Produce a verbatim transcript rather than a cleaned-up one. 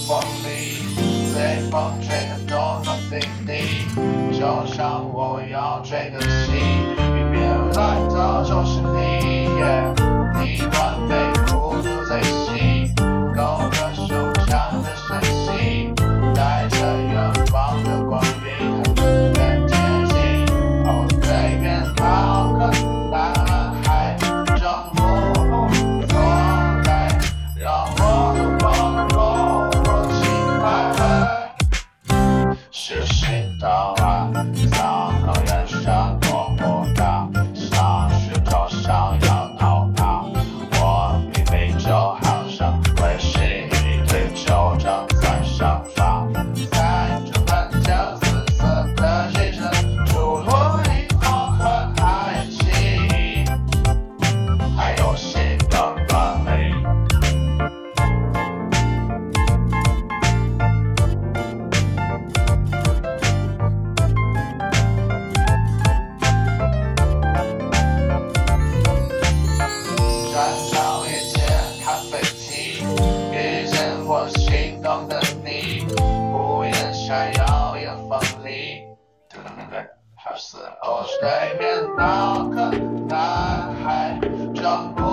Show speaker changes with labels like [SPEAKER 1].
[SPEAKER 1] 光里，随风吹得多么滴滴，就像我要追的戏，迎面来的就是你， yeah, 你完美孤独最细，勾着胸腔的神息，带着远方的光明，很难接近。哦，对面那个男孩，让我坐在，让我的网络我期待。是谁的爱，像个眼神模糊的，像是就想要逃跑。我明明就好像会是一堆就正在上方，在这满天紫色的夜深，除了你我和爱情，还有谁的完美？燃烧一间咖啡厅，遇见我心动的你，不言闪耀也锋利。对对对，还是哦，对面那个男孩，让我